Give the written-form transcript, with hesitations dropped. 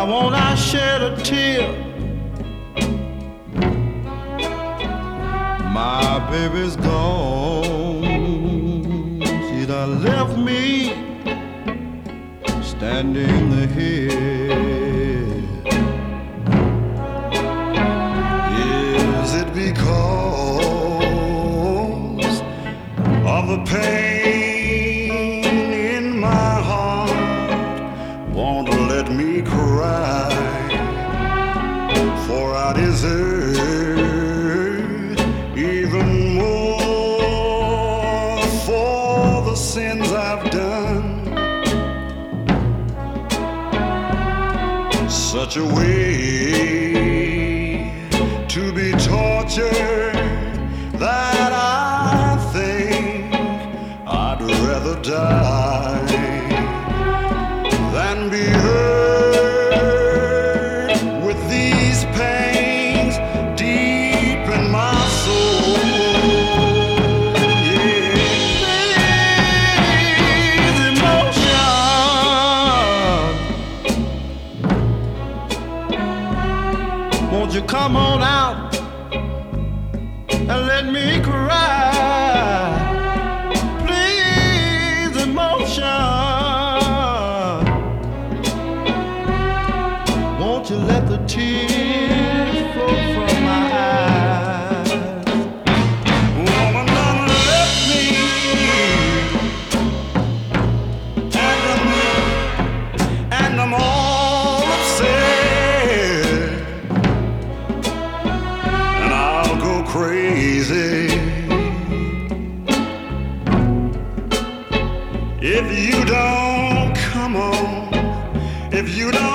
won't I shed a tear? My baby's gone. She done left me standing here. Is it because of the pain in my heart won't let me cry? For I deserve even more for the sins I've done. Such a way to be tortured that I think I'd rather die than be hurt with these pains deep in my soul. Yeah, these emotions, won't you come on out and let me cry? Please, emotion, won't you let the tears flow from my eyes? Woman, done left me, and I'm all upset, and I'll go crazy if you don't come on, if you don't